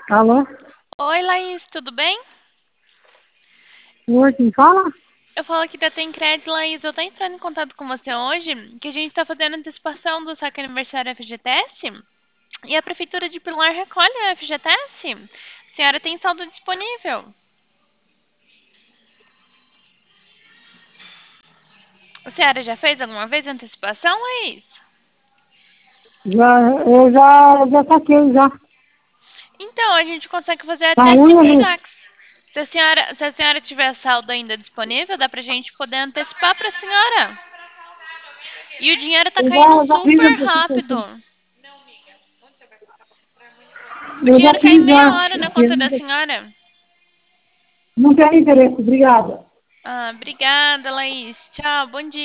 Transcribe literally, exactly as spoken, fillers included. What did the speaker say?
Alô? Oi, Laís, tudo bem? Oi, quem fala? Eu falo aqui da Tem Crédito, Laís. Eu tô entrando em contato com você hoje, que a gente tá fazendo antecipação do saque aniversário F G T S e a Prefeitura de Pilar recolhe a F G T S. A senhora tem saldo disponível. A senhora já fez alguma vez antecipação, Laís? Já, eu já, já saquei, já. Então, a gente consegue fazer Tá até ruim, cinco ali. saques. Se a senhora, se a senhora tiver saldo ainda disponível, dá pra gente poder antecipar pra senhora. E o dinheiro tá Eu caindo já, já fiz a super antecipação. rápido. O Eu já dinheiro cai em fiz, meia já. hora na conta da senhora. Não tem interesse, obrigada. Ah, obrigada, Laís. Tchau, bom dia.